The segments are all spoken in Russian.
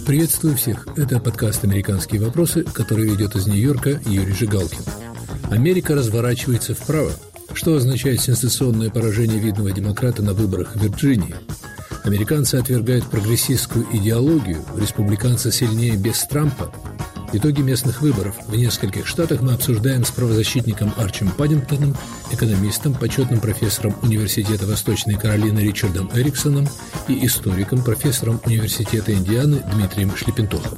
Приветствую всех. Это подкаст «Американские вопросы», который ведет из Нью-Йорка Юрий Жигалкин. Америка разворачивается вправо. Что означает сенсационное поражение видного демократа на выборах в Вирджинии? Американцы отвергают прогрессистскую идеологию, республиканцы сильнее без Трампа. Итоги местных выборов в нескольких штатах мы обсуждаем с правозащитником Арчем Паддингтоном, экономистом, почетным профессором Университета Восточной Каролины Ричардом Эриксоном и историком, профессором Университета Индианы Дмитрием Шлепентовым.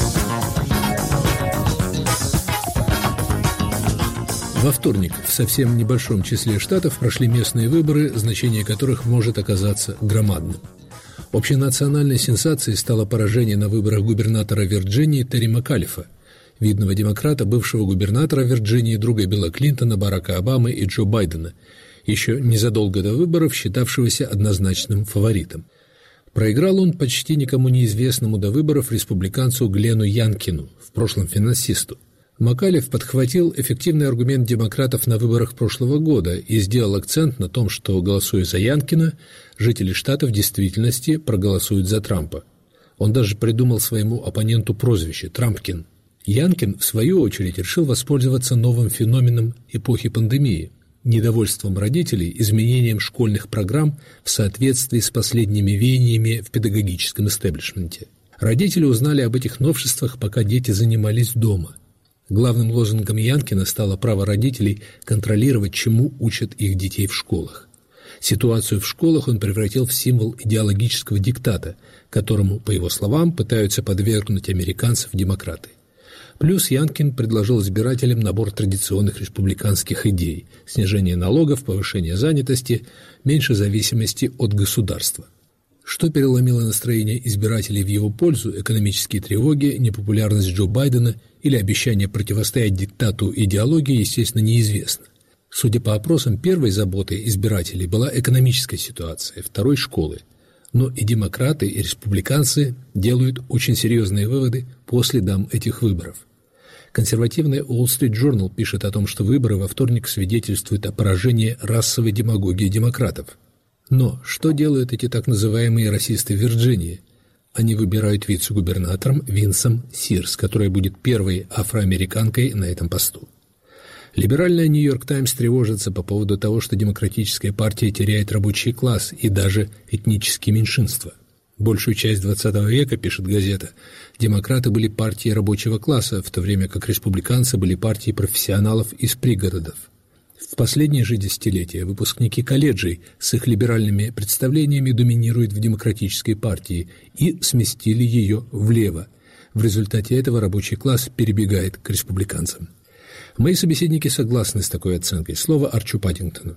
Во вторник в совсем небольшом числе штатов прошли местные выборы, значение которых может оказаться громадным. Общенациональной сенсацией стало поражение на выборах губернатора Вирджинии Терри Макалифа, видного демократа, бывшего губернатора Вирджинии, друга Билла Клинтона, Барака Обамы и Джо Байдена, еще незадолго до выборов считавшегося однозначным фаворитом. Проиграл он почти никому неизвестному до выборов республиканцу Гленну Янкину, в прошлом финансисту. Макалиф подхватил эффективный аргумент демократов на выборах прошлого года и сделал акцент на том, что, голосуя за Янкина, жители штата в действительности проголосуют за Трампа. Он даже придумал своему оппоненту прозвище «Трампкин». Янкин, в свою очередь, решил воспользоваться новым феноменом эпохи пандемии – недовольством родителей изменением школьных программ в соответствии с последними веяниями в педагогическом истеблишменте. Родители узнали об этих новшествах, пока дети занимались дома. Главным лозунгом Янкина стало право родителей контролировать, чему учат их детей в школах. Ситуацию в школах он превратил в символ идеологического диктата, которому, по его словам, пытаются подвергнуть американцев демократы. Плюс Янкин предложил избирателям набор традиционных республиканских идей – снижение налогов, повышение занятости, меньше зависимости от государства. Что переломило настроение избирателей в его пользу, экономические тревоги, непопулярность Джо Байдена или обещание противостоять диктату идеологии, естественно, неизвестно. Судя по опросам, первой заботой избирателей была экономическая ситуация, второй – школы. Но и демократы, и республиканцы делают очень серьезные выводы по следам этих выборов. Консервативная Wall Street Journal пишет о том, что выборы во вторник свидетельствуют о поражении расовой демагогии демократов. Но что делают эти так называемые расисты в Вирджинии? Они выбирают вице-губернатором Винсом Сирс, которая будет первой афроамериканкой на этом посту. Либеральная «Нью-Йорк Таймс» тревожится по поводу того, что демократическая партия теряет рабочий класс и даже этнические меньшинства. Большую часть XX века, пишет газета, демократы были партией рабочего класса, в то время как республиканцы были партией профессионалов из пригородов. В последние же десятилетия выпускники колледжей с их либеральными представлениями доминируют в демократической партии и сместили ее влево. В результате этого рабочий класс перебегает к республиканцам. Мои собеседники согласны с такой оценкой. Слово Арчу Паддингтону.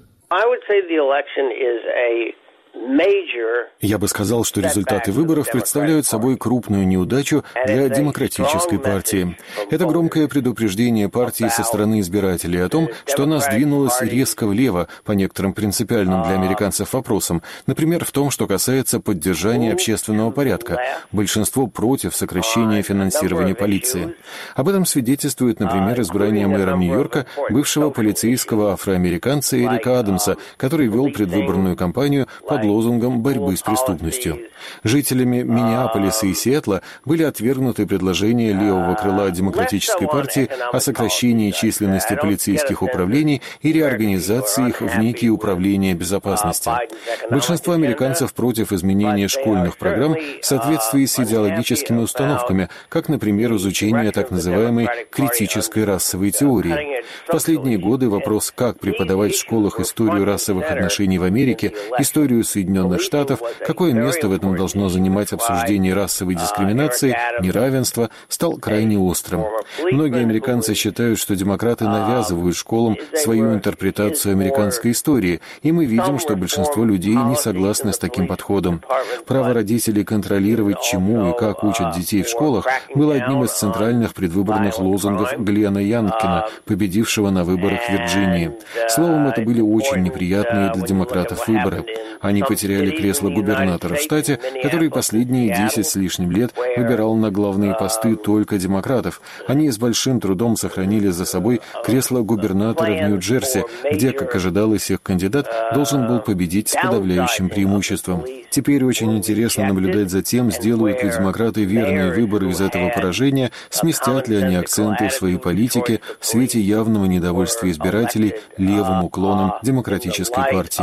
Я бы сказал, что результаты выборов представляют собой крупную неудачу для демократической партии. Это громкое предупреждение партии со стороны избирателей о том, что она сдвинулась резко влево по некоторым принципиальным для американцев вопросам, например, в том, что касается поддержания общественного порядка. Большинство против сокращения финансирования полиции. Об этом свидетельствует, например, избрание мэра Нью-Йорка, бывшего полицейского афроамериканца Эрика Адамса, который вел предвыборную кампанию под лозунгом борьбы с преступностью. Жителями Миннеаполиса и Сиэтла были отвергнуты предложения левого крыла Демократической партии о сокращении численности полицейских управлений и реорганизации их в некие управления безопасности. Большинство американцев против изменения школьных программ в соответствии с идеологическими установками, как, например, изучение так называемой критической расовой теории. В последние годы вопрос, как преподавать в школах историю расовых отношений в Америке, историю Соединенных Штатов, какое место в этом должно занимать обсуждение расовой дискриминации, неравенства, стал крайне острым. Многие американцы считают, что демократы навязывают школам свою интерпретацию американской истории, и мы видим, что большинство людей не согласны с таким подходом. Право родителей контролировать, чему и как учат детей в школах, было одним из центральных предвыборных лозунгов Гленна Янкина, победившего на выборах в Вирджинии. Словом, это были очень неприятные для демократов выборы. Они Они потеряли кресло губернатора в штате, который последние 10 с лишним лет выбирал на главные посты только демократов. Они с большим трудом сохранили за собой кресло губернатора в Нью-Джерси, где, как ожидалось, их кандидат должен был победить с подавляющим преимуществом. Теперь очень интересно наблюдать за тем, сделают ли демократы верные выборы из этого поражения, сместят ли они акценты в своей политике в свете явного недовольства избирателей левым уклоном демократической партии.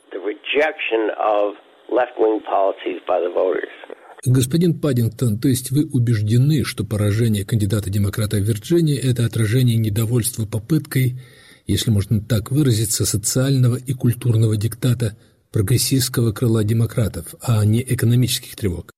Господин Паддингтон, то есть вы убеждены, что поражение кандидата-демократа в Вирджинии – это отражение недовольства попыткой, если можно так выразиться, социального и культурного диктата прогрессистского крыла демократов, а не экономических тревог?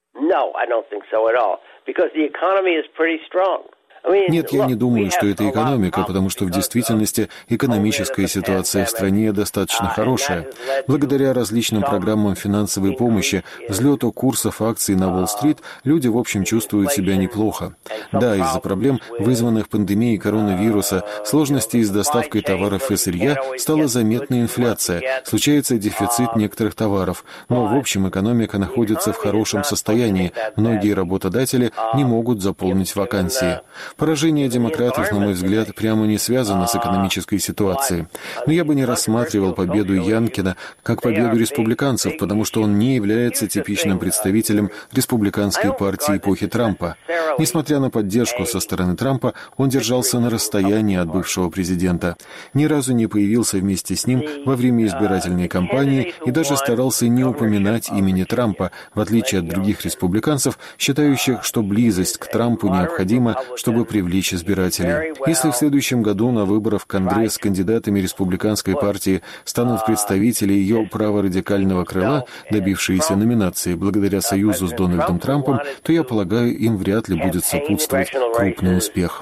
Нет, я не думаю, что это экономика, потому что в действительности экономическая ситуация в стране достаточно хорошая. Благодаря различным программам финансовой помощи, взлету курсов акций на Уолл-стрит, люди в общем чувствуют себя неплохо. Да, из-за проблем, вызванных пандемией коронавируса, сложностей с доставкой товаров и сырья, стала заметна инфляция, случается дефицит некоторых товаров, но в общем экономика находится в хорошем состоянии, многие работодатели не могут заполнить вакансии. Поражение демократов, на мой взгляд, прямо не связано с экономической ситуацией. Но я бы не рассматривал победу Янкина как победу республиканцев, потому что он не является типичным представителем республиканской партии эпохи Трампа. Несмотря на поддержку со стороны Трампа, он держался на расстоянии от бывшего президента. Ни разу не появился вместе с ним во время избирательной кампании и даже старался не упоминать имени Трампа, в отличие от других республиканцев, считающих, что близость к Трампу необходима, чтобы привлечь избирателей. Если в следующем году на выборах в Конгресс кандидатами республиканской партии станут представители ее праворадикального крыла, добившиеся номинации благодаря союзу с Дональдом Трампом, то, я полагаю, им вряд ли будет сопутствовать крупный успех.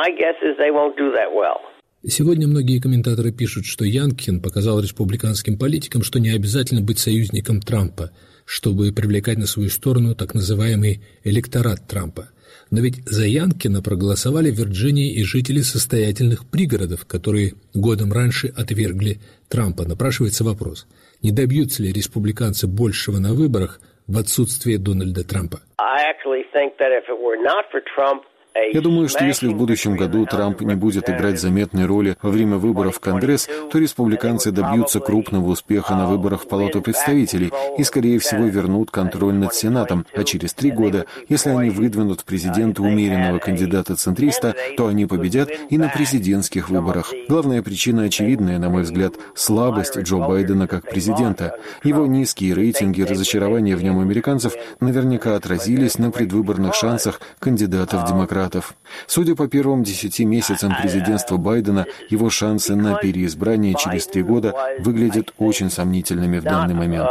Сегодня многие комментаторы пишут, что Янкин показал республиканским политикам, что не обязательно быть союзником Трампа, чтобы привлекать на свою сторону так называемый электорат Трампа. Но ведь за Янкина проголосовали в Вирджинии и жители состоятельных пригородов, которые годом раньше отвергли Трампа. Напрашивается вопрос, не добьются ли республиканцы большего на выборах в отсутствие Дональда Трампа? Я думаю, что если в будущем году Трамп не будет играть заметной роли во время выборов в Конгресс, то республиканцы добьются крупного успеха на выборах в Палату представителей и, скорее всего, вернут контроль над Сенатом, а через 3 года, если они выдвинут в президенты умеренного кандидата-центриста, то они победят и на президентских выборах. Главная причина очевидная, на мой взгляд, слабость Джо Байдена как президента. Его низкие рейтинги и разочарование в нем американцев наверняка отразились на предвыборных шансах кандидатов-демократов. Судя по первым 10 месяцам президентства Байдена, его шансы на переизбрание через 3 года выглядят очень сомнительными в данный момент.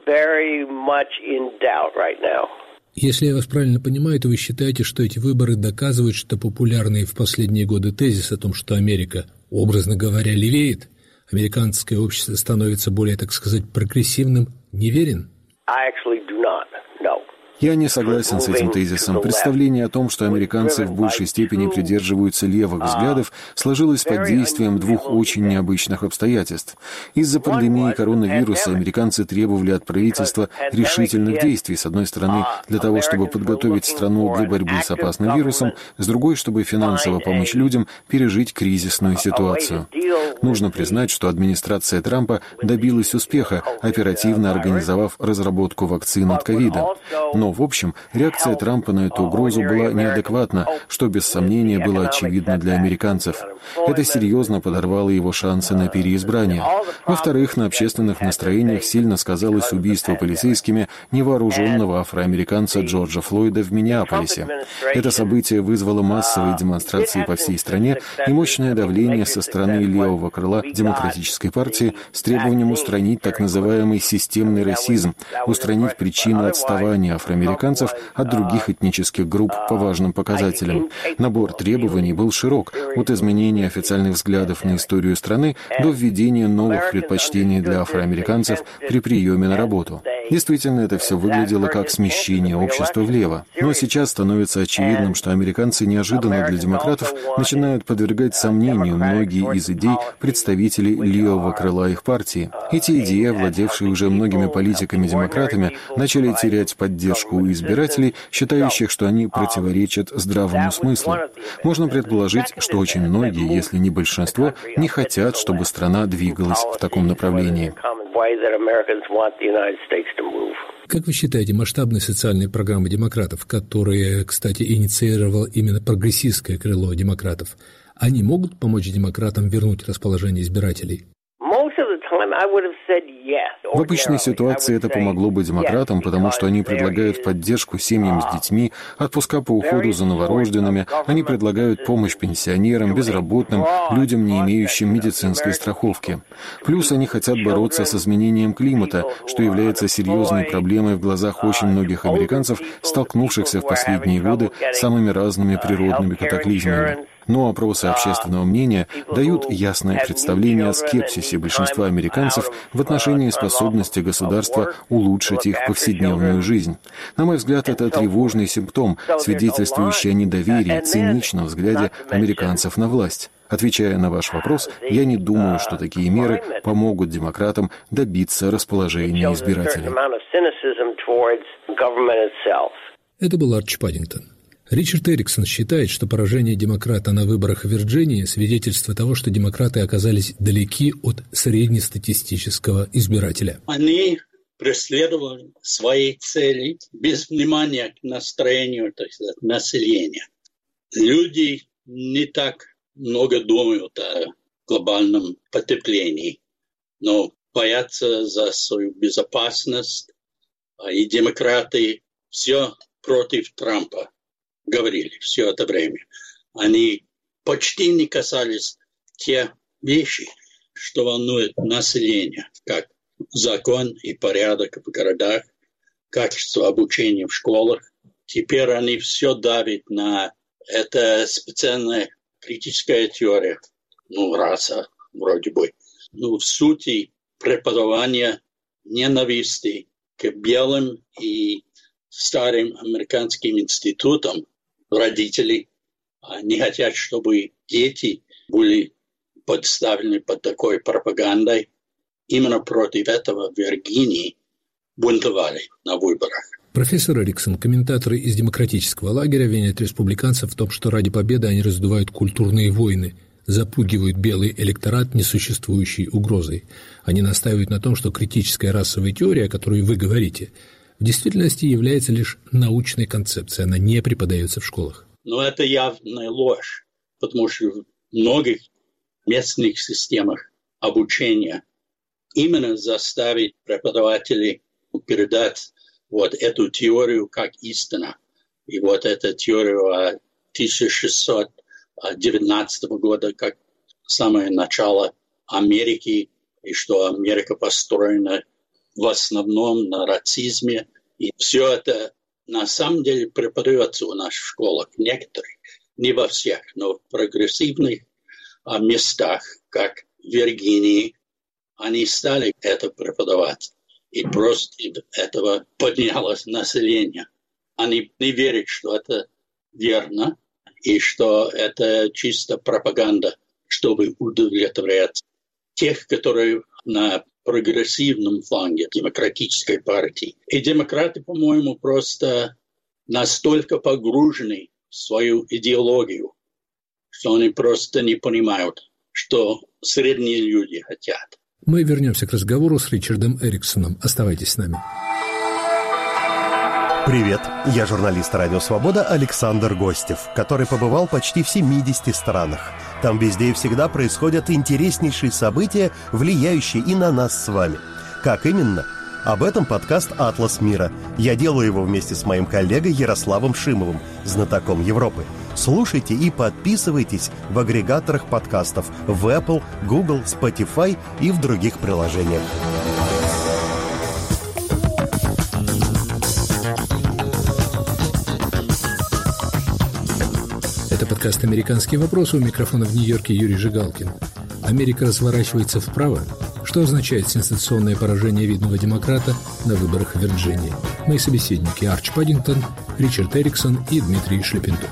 Если я вас правильно понимаю, то вы считаете, что эти выборы доказывают, что популярный в последние годы тезис о том, что Америка, образно говоря, левеет, американское общество становится более, так сказать, прогрессивным, неверен? Я не согласен с этим тезисом. Представление о том, что американцы в большей степени придерживаются левых взглядов, сложилось под действием 2 очень необычных обстоятельств. Из-за пандемии коронавируса американцы требовали от правительства решительных действий, с одной стороны, для того, чтобы подготовить страну для борьбы с опасным вирусом, с другой, чтобы финансово помочь людям пережить кризисную ситуацию. Нужно признать, что администрация Трампа добилась успеха, оперативно организовав разработку вакцин от ковида. Но, в общем, реакция Трампа на эту угрозу была неадекватна, что без сомнения было очевидно для американцев. Это серьезно подорвало его шансы на переизбрание. Во-вторых, на общественных настроениях сильно сказалось убийство полицейскими невооруженного афроамериканца Джорджа Флойда в Миннеаполисе. Это событие вызвало массовые демонстрации по всей стране и мощное давление со стороны левого крыла Демократической партии с требованием устранить так называемый системный расизм, устранить причины отставания афроамериканцев от других этнических групп по важным показателям. Набор требований был широк, от изменения официальных взглядов на историю страны до введения новых предпочтений для афроамериканцев при приеме на работу. Действительно, это все выглядело как смещение общества влево. Но сейчас становится очевидным, что американцы неожиданно для демократов начинают подвергать сомнению многие из идей представителей левого крыла их партии. Эти идеи, овладевшие уже многими политиками-демократами, начали терять поддержку у избирателей, считающих, что они противоречат здравому смыслу. Можно предположить, что очень многие, если не большинство, не хотят, чтобы страна двигалась в таком направлении. Как вы считаете, масштабные социальные программы демократов, которые, кстати, инициировало именно прогрессистское крыло демократов, они могут помочь демократам вернуть расположение избирателей? В обычной ситуации это помогло бы демократам, потому что они предлагают поддержку семьям с детьми, отпуска по уходу за новорожденными, они предлагают помощь пенсионерам, безработным, людям, не имеющим медицинской страховки. Плюс они хотят бороться с изменением климата, что является серьезной проблемой в глазах очень многих американцев, столкнувшихся в последние годы с самыми разными природными катаклизмами. Но опросы общественного мнения дают ясное представление о скепсисе большинства американцев в отношении способности государства улучшить их повседневную жизнь. На мой взгляд, это тревожный симптом, свидетельствующий о недоверии, циничном взгляде американцев на власть. Отвечая на ваш вопрос, я не думаю, что такие меры помогут демократам добиться расположения избирателей. Это был Арчи Паддингтон. Ричард Эриксон считает, что поражение демократа на выборах в Вирджинии – свидетельство того, что демократы оказались далеки от среднестатистического избирателя. Они преследовали свои цели без внимания к настроению, так сказать, населения. Люди не так много думают о глобальном потеплении, но боятся за свою безопасность, и демократы все против Трампа говорили все это время. Они почти не касались те вещи, что волнует население, как закон и порядок в городах, качество обучения в школах. Теперь они все давят на это специальная критическая теория, раса вроде бы. В сути преподавания ненависти к белым и старым американским институтам. Родители не хотят, чтобы дети были подставлены под такой пропагандой. Именно против этого в Виргинии бунтовали на выборах. Профессор Эриксон, комментаторы из демократического лагеря, винят республиканцев в том, что ради победы они раздувают культурные войны, запугивают белый электорат несуществующей угрозой. Они настаивают на том, что критическая расовая теория, о которой вы говорите, в действительности является лишь научной концепцией, она не преподается в школах. Но это явная ложь, потому что в многих местных системах обучения именно заставить преподавателей передать эту теорию как истина. И эту теорию 1619 года как самое начало Америки, и что Америка построена в основном на расизме. И все это на самом деле преподается у нас в школах. Некоторые, не во всех, но в прогрессивных местах, как в Виргинии, они стали это преподавать. И просто этого поднялось население. Они не верят, что это верно, и что это чисто пропаганда, чтобы удовлетворять тех, которые на прогрессивном фланге демократической партии. И демократы, по-моему, просто настолько погружены в свою идеологию, что они просто не понимают, что средние люди хотят. Мы вернемся к разговору с Ричардом Эриксоном. Оставайтесь с нами. Привет, я журналист «Радио Свобода» Александр Гостев, который побывал почти в 70 странах. Там везде и всегда происходят интереснейшие события, влияющие и на нас с вами. Как именно? Об этом подкаст «Атлас мира». Я делаю его вместе с моим коллегой Ярославом Шимовым, знатоком Европы. Слушайте и подписывайтесь в агрегаторах подкастов в Apple, Google, Spotify и в других приложениях. Это подкаст «Американские вопросы», у микрофона в Нью-Йорке Юрий Жигалкин. Америка разворачивается вправо. Что означает сенсационное поражение видного демократа на выборах в Вирджинии? Мои собеседники Арч Паддингтон, Ричард Эриксон и Дмитрий Шлепентух.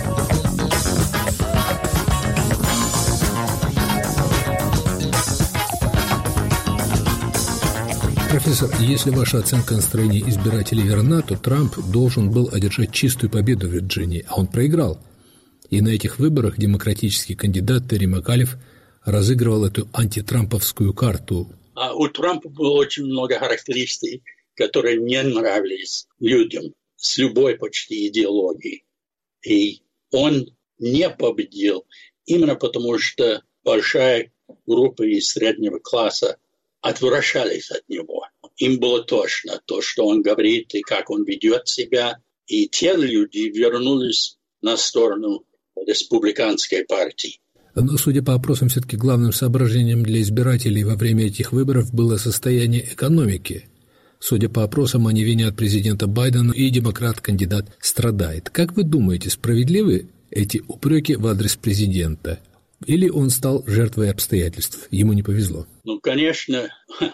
Профессор, если ваша оценка настроения избирателей верна, то Трамп должен был одержать чистую победу в Вирджинии, а он проиграл. И на этих выборах демократический кандидат Терри Макалиф разыгрывал эту антитрамповскую карту. У Трампа было очень много характеристик, которые не нравились людям с любой почти идеологией. И он не победил именно потому, что большая группа из среднего класса отвращались от него. Им было тошно то, что он говорит и как он ведет себя. И те люди вернулись на сторону республиканской партии. Но, судя по опросам, все-таки главным соображением для избирателей во время этих выборов было состояние экономики. Судя по опросам, они винят президента Байдена, и демократ-кандидат страдает. Как вы думаете, справедливы эти упреки в адрес президента? Или он стал жертвой обстоятельств? Ему не повезло. Конечно,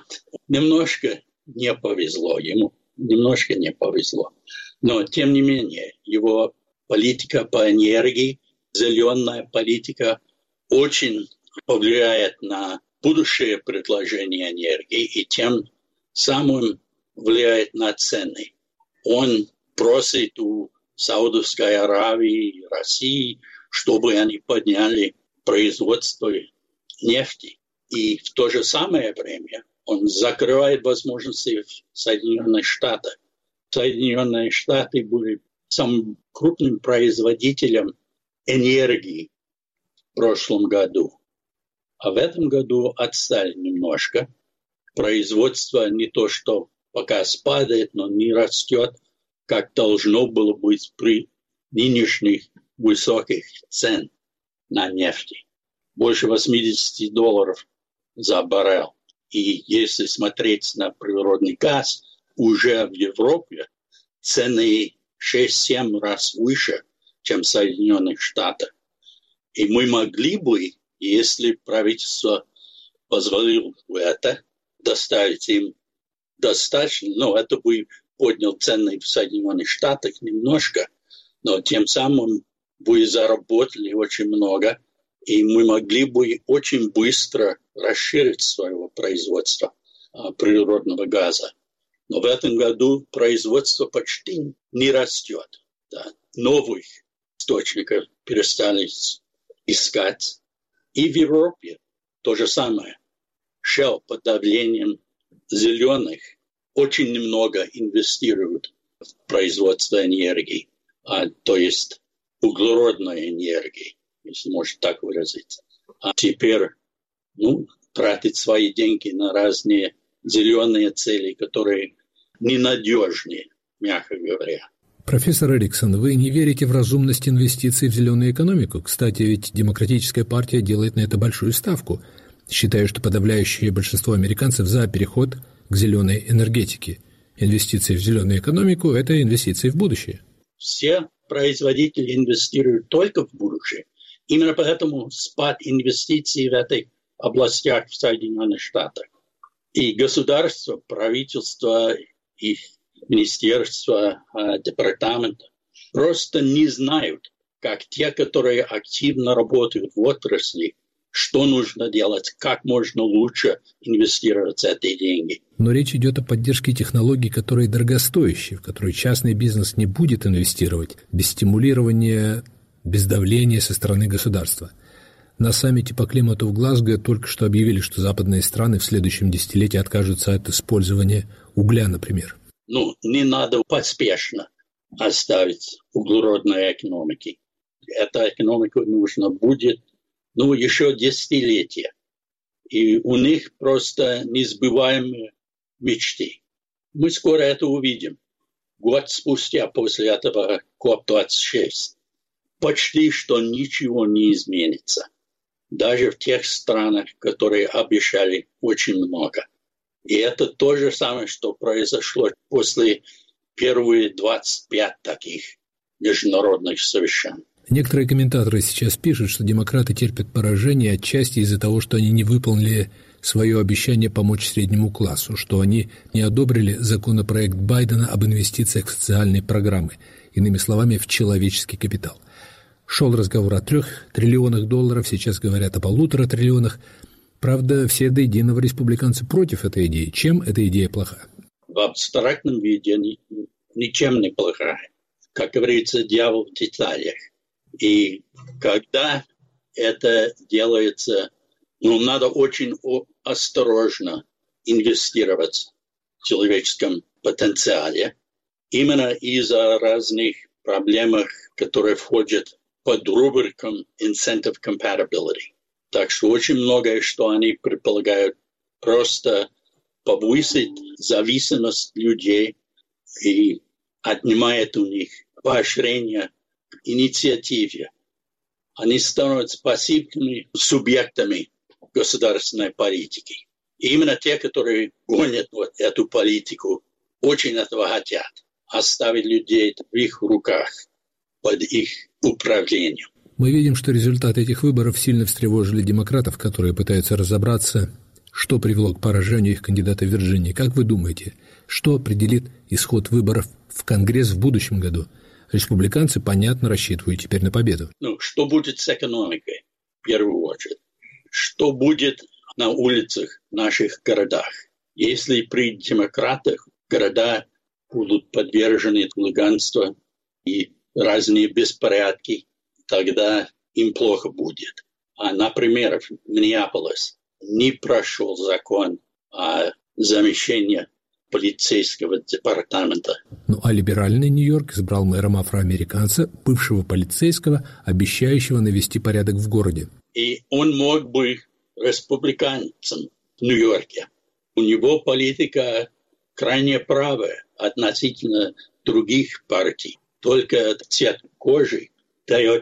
немножко не повезло ему. Немножко не повезло. Но, тем не менее, его политика по энергии, зеленая политика, очень повлияет на будущее предложение энергии и тем самым влияет на цены. Он просит у Саудовской Аравии и России, чтобы они подняли производство нефти. И в то же самое время он закрывает возможности в Соединенных Штатах. Соединенные Штаты были самым крупным производителем энергии в прошлом году. А в этом году отстали немножко. Производство не то, что пока спадает, но не растет, как должно было быть при нынешних высоких цен на нефть. Больше $80 за баррель. И если смотреть на природный газ, уже в Европе цены 6-7 раз выше, чем в Соединенных Штатах. И мы могли бы, если правительство позволило бы это, доставить им достаточно, но это бы поднял цены в Соединенных Штатах немножко, но тем самым бы заработали очень много, и мы могли бы очень быстро расширить своего производства природного газа. Но в этом году производство почти не растет. Да. Новых источников перестали искать. И в Европе то же самое. Shell под давлением зеленых очень немного инвестируют в производство энергии, то есть углеродной энергии, если можно так выразиться. А теперь тратить свои деньги на разные зеленые цели, которые ненадежнее, мягко говоря. Профессор Эриксон, вы не верите в разумность инвестиций в зеленую экономику? Кстати, ведь Демократическая партия делает на это большую ставку. Считаю, что подавляющее большинство американцев за переход к зеленой энергетике. Инвестиции в зеленую экономику – это инвестиции в будущее. Все производители инвестируют только в будущее. Именно поэтому спад инвестиций в этих областях в Соединенных Штатах. И государство, правительство, и министерство, департамент просто не знают, как те, которые активно работают в отрасли, что нужно делать, как можно лучше инвестировать эти деньги. Но речь идет о поддержке технологий, которые дорогостоящие, в которые частный бизнес не будет инвестировать без стимулирования, без давления со стороны государства. На саммите по климату в Глазго только что объявили, что западные страны в следующем десятилетии откажутся от использования угля, например. Не надо поспешно оставить углеродной экономики. Эта экономика нужна будет еще десятилетия. И у них просто несбываемые мечты. Мы скоро это увидим. Год спустя после этого КОП-26 почти что ничего не изменится. Даже в тех странах, которые обещали очень много. И это то же самое, что произошло после первых 25 таких международных совещаний. Некоторые комментаторы сейчас пишут, что демократы терпят поражение отчасти из-за того, что они не выполнили свое обещание помочь среднему классу, что они не одобрили законопроект Байдена об инвестициях в социальные программы, иными словами, в человеческий капитал. Шел разговор о $3 триллионах, сейчас говорят о $1,5 триллиона. Правда, все до единого республиканцы против этой идеи. Чем эта идея плоха? В абстрактном виде ничем не плохая. Как говорится, дьявол в деталях. И когда это делается, надо очень осторожно инвестировать в человеческом потенциале. Именно из-за разных проблем, которые входят под рубриком Incentive Compatibility. Так что очень многое, что они предполагают, просто повысить зависимость людей и отнимает у них поощрение к инициативе. Они становятся пассивными субъектами государственной политики. И именно те, которые гонят эту политику, очень этого хотят. Оставить людей в их руках, под их управлением. Мы видим, что результаты этих выборов сильно встревожили демократов, которые пытаются разобраться, что привело к поражению их кандидата в Вирджинии. Как вы думаете, что определит исход выборов в Конгресс в будущем году? Республиканцы, понятно, рассчитывают теперь на победу. Что будет с экономикой, в первую очередь? Что будет на улицах в наших городах? Если при демократах города будут подвержены хулиганству и разные беспорядки, тогда им плохо будет. Например, в Миннеаполисе не прошел закон о замещении полицейского департамента. А либеральный Нью-Йорк избрал мэром афроамериканца, бывшего полицейского, обещающего навести порядок в городе. И он мог быть республиканцем в Нью-Йорке. У него политика крайне правая относительно других партий. Только цвет кожи дает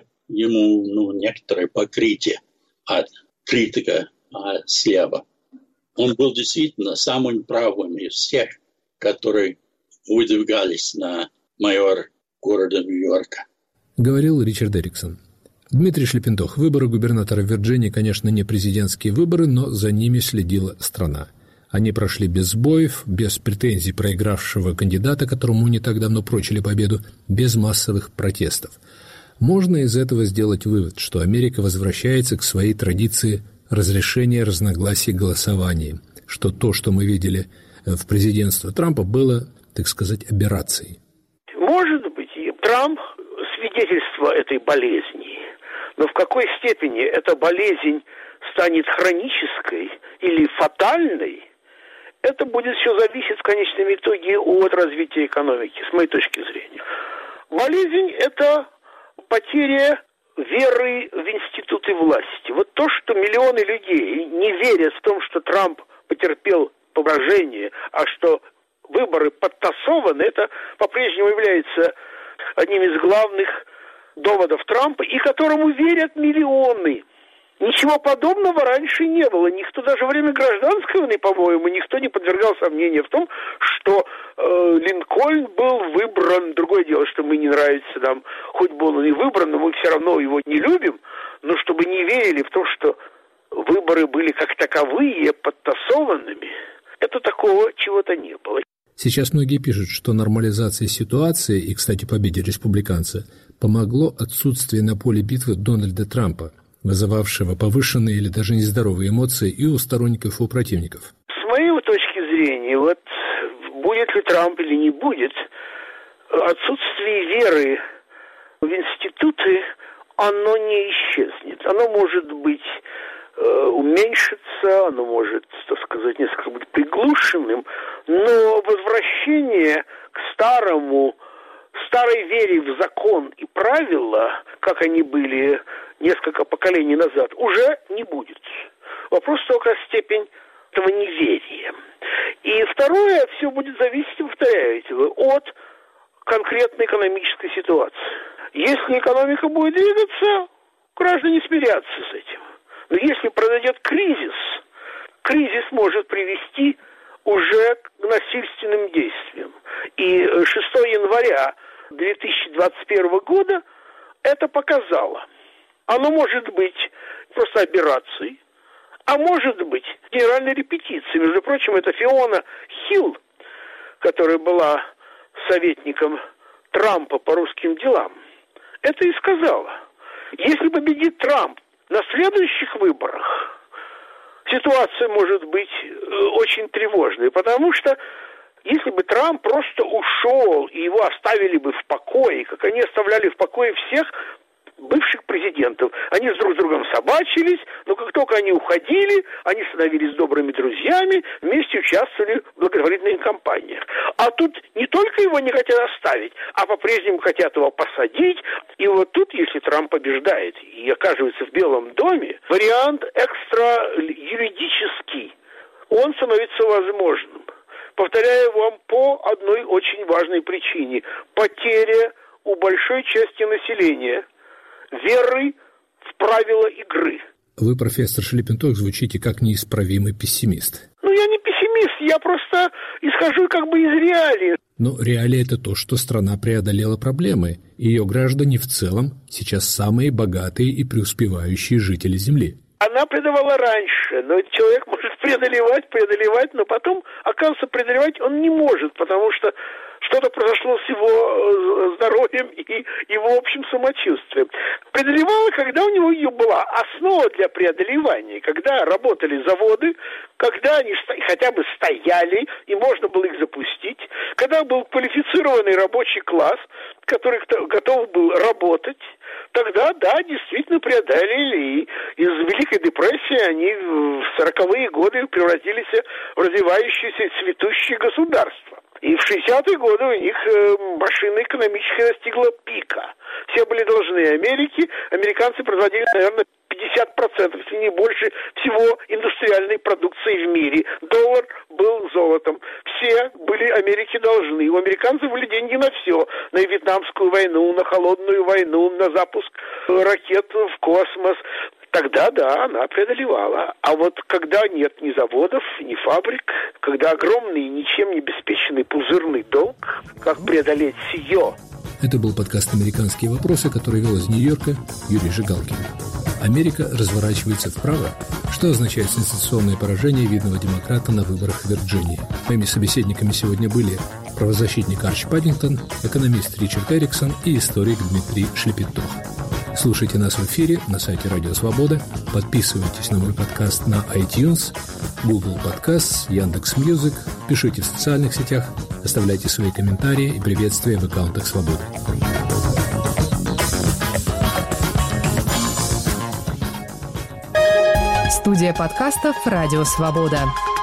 ему некоторое покрытие от критика слева. Он был действительно самым правым из всех, которые выдвигались на майор города Нью-Йорка. Говорил Ричард Эриксон. Дмитрий Шлепентох. Выборы губернатора Вирджинии, конечно, не президентские выборы, но за ними следила страна. Они прошли без сбоев, без претензий проигравшего кандидата, которому не так давно прочили победу, без массовых протестов. Можно из этого сделать вывод, что Америка возвращается к своей традиции разрешения разногласий голосованием, что то, что мы видели в президентстве Трампа, было, так сказать, аберрацией. Может быть, и Трамп свидетельство этой болезни, но в какой степени эта болезнь станет хронической или фатальной, это будет все зависеть в конечном итоге от развития экономики, с моей точки зрения. Болезнь – это потеря веры в институты власти. Вот то, что миллионы людей не верят в том, что Трамп потерпел поражение, а что выборы подтасованы, это по-прежнему является одним из главных доводов Трампа, и которому верят миллионы. Ничего подобного раньше не было. Никто, даже во время гражданской войны, по-моему, никто не подвергал сомнения в том, что Линкольн был выбран. Другое дело, что мы не нравится нам, хоть был он и выбран, но мы все равно его не любим. Но чтобы не верили в то, что выборы были как таковые подтасованными, это такого чего-то не было. Сейчас многие пишут, что нормализация ситуации, и, кстати, победе республиканца, помогло отсутствие на поле битвы Дональда Трампа, вызывавшего повышенные или даже нездоровые эмоции и у сторонников, и у противников. С моей точки зрения, будет ли Трамп или не будет, отсутствие веры в институты, оно не исчезнет. Оно может быть уменьшиться, оно может, так сказать, несколько быть приглушенным, но возвращение к старой вере в закон и правила, как они были несколько поколений назад, уже не будет. Вопрос только степень этого неверия. И второе, все будет зависеть, повторяете вы, от конкретной экономической ситуации. Если экономика будет двигаться, граждане смирятся с этим. Но если произойдет кризис может привести уже к насильственным действиям. И 6 января 2021 года это показало. Оно может быть просто аберрацией, А может быть, генеральной репетиции. Между прочим, это Фиона Хилл, которая была советником Трампа по русским делам, это и сказала. Если победит Трамп на следующих выборах, ситуация может быть очень тревожной, потому что если бы Трамп просто ушел и его оставили бы в покое, как они оставляли в покое всех бывших президентов, они друг с другом собачились, но как только они уходили, они становились добрыми друзьями, вместе участвовали в благотворительных кампаниях. А тут не только его не хотят оставить, а по-прежнему хотят его посадить. И вот тут, если Трамп побеждает и оказывается в Белом доме, вариант экстра-юридический, он становится возможным. Повторяю вам по одной очень важной причине. Потеря у большой части населения веры в правила игры. Вы, профессор Шлиппентойх, звучите как неисправимый пессимист. Я не пессимист, я просто исхожу как бы из реалий. Но реалия – это то, что страна преодолела проблемы, и ее граждане в целом сейчас самые богатые и преуспевающие жители Земли. Она преодолевала раньше, но человек может преодолевать, но потом, оказывается, преодолевать он не может, потому что что-то произошло с его здоровьем и его общим самочувствием. Преодолевала, когда у него ее была основа для преодолевания, когда работали заводы, когда они хотя бы стояли, и можно было их запустить, когда был квалифицированный рабочий класс, который готов был работать, тогда, да, действительно преодолели, и из Великой депрессии они в 40-е годы превратились в развивающееся и цветущее государство. И в 60-е годы у них машина экономическая достигла пика. Все были должны Америке, американцы производили, наверное, 50%, если не больше, всего индустриальной продукции в мире. Доллар был золотом. Все были Америке должны. У американцев были деньги на все. На Вьетнамскую войну, на холодную войну, на запуск ракет в космос. Тогда, да, она преодолевала. А вот когда нет ни заводов, ни фабрик, когда огромный, ничем не обеспеченный пузырный долг, как преодолеть сие? Это был подкаст «Американские вопросы», который вел из Нью-Йорка Юрий Жигалкин. Америка разворачивается вправо, что означает сенсационное поражение видного демократа на выборах в Вирджинии. Моими собеседниками сегодня были правозащитник Арч Паддингтон, экономист Ричард Эриксон и историк Дмитрий Шлиппентойх. Слушайте нас в эфире на сайте Радио Свобода, подписывайтесь на мой подкаст на iTunes, Google Podcasts, Яндекс.Мьюзик, пишите в социальных сетях, оставляйте свои комментарии и приветствия в аккаунтах Свободы. Студия подкастов «Радио Свобода».